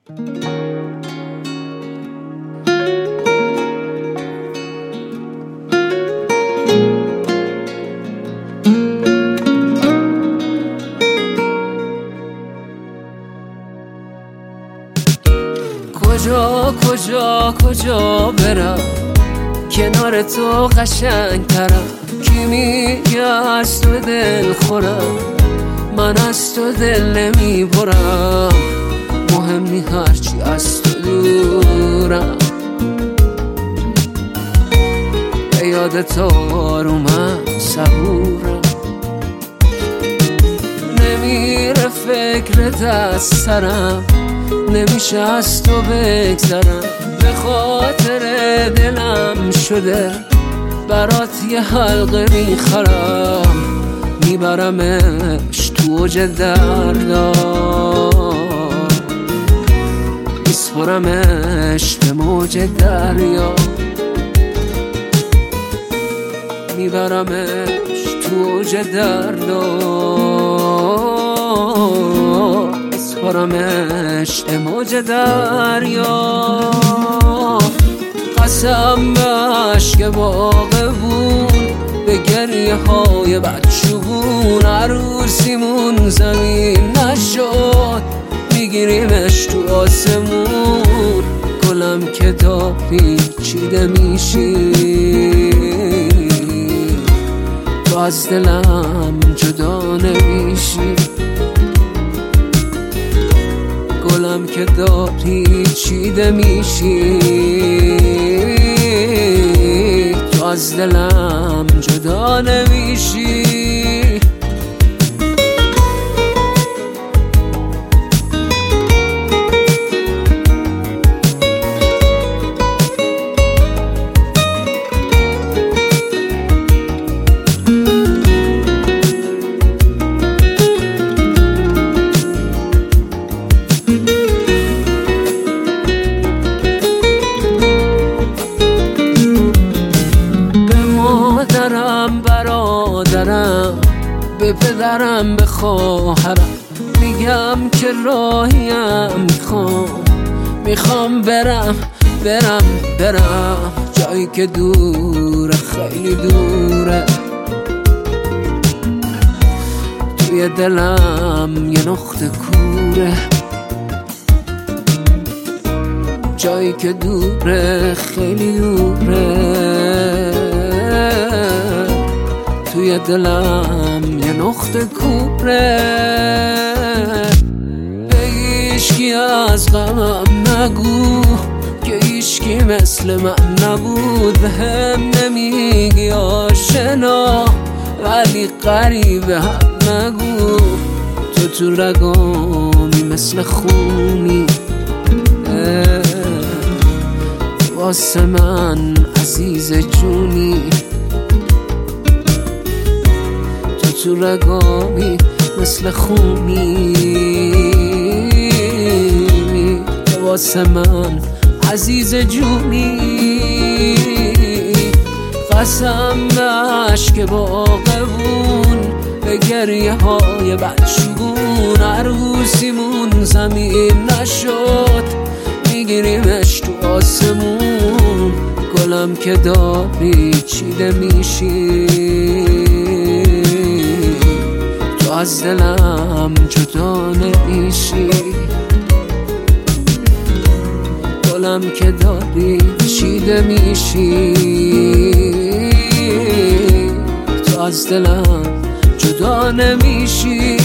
کجا کجا کجا برم کنار تو قشنگ ترم کی میگه از تو دل خورم من از تو دل نمی برم مهم نی هرچی از تو دورم به یاد تو آرومم صبورم نمیره فکرت از سرم نمیشه از تو بگذرم به خاطر دلم شده برات یه حلقه میخرم میبرمش تو اوج دردا میسپرمش به موج دریا میبرمش تو اوج دردا میسپرمش به موج دریا قسم به عشق باغبون به گریه های بچگون عروسیمون زمین نشد میگیریمش تو آسمون گلم که داری چیده میشی تو از دلم جدا نمیشی گلم که داری چیده میشی تو از دلم جدا نمیشی برادرم به پدرم به خواهرم میگم که راهیم میخوام برم جایی که دوره خیلی دوره توی دلم یه نقطه کوره جایی که دوره خیلی دوره توی دلم یه نقطه کوره به هیچکی از غمم نگو که هیچکی مثل من نبود به هم نمیگی آشنا ولی قریبه هم نگو تو رگامی مثل خونی واسه من عزیز جونی تو رگامی مثل خونی واسه من عزیز جونی قسم به عشق باغبون به گریه های بچگون عروسیمون زمین نشد میگیریمش تو آسمون گلم که داری چیده میشی تو از دلم جدا نمیشی گلم که داری چیده میشی تو از دلم جدا نمیشی